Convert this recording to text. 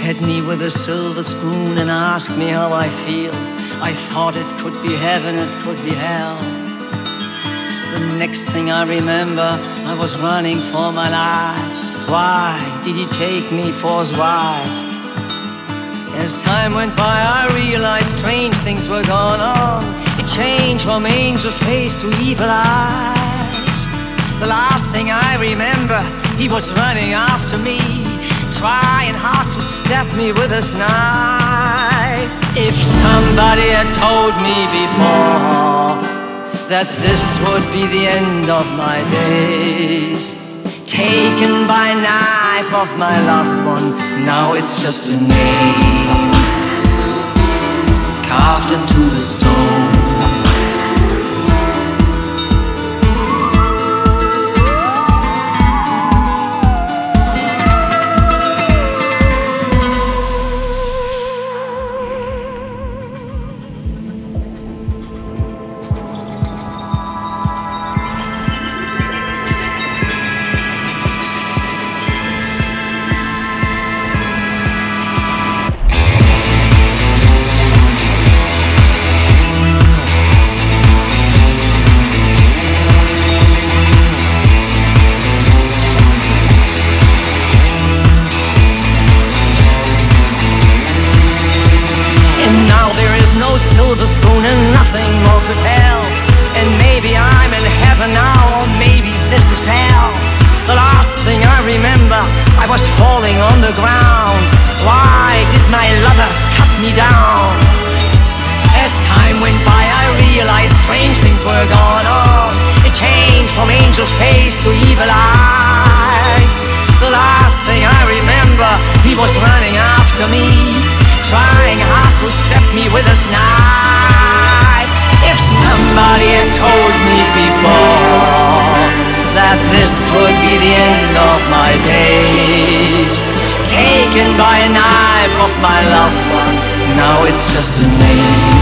fed me with a silver spoon and asked me how I feel. I thought it could be heaven, it could be hell. The next thing I remember, I was running for my life. Why did he take me for his wife? As time went by, I realized strange things were going on. It changed from angel face to evil eyes. The last thing I remember, he was running after me, trying hard to stab me with his knife. If somebody had told me before that this would be the end of my days, taken by a knife of my loved one, now it's just a name carved into the stone. Silver spoon and nothing more to tell. And maybe I'm in heaven now, or maybe this is hell. The last thing I remember, I was falling on the ground. Why did my lover cut me down? As time went by, I realized strange things were going on. It changed from angel face to evil eyes. The last thing I remember, he was running after me, trying hard to stab me with his knife. If somebody had told me before that this would be the end of my days, taken by a knife of my loved one, now it's just a name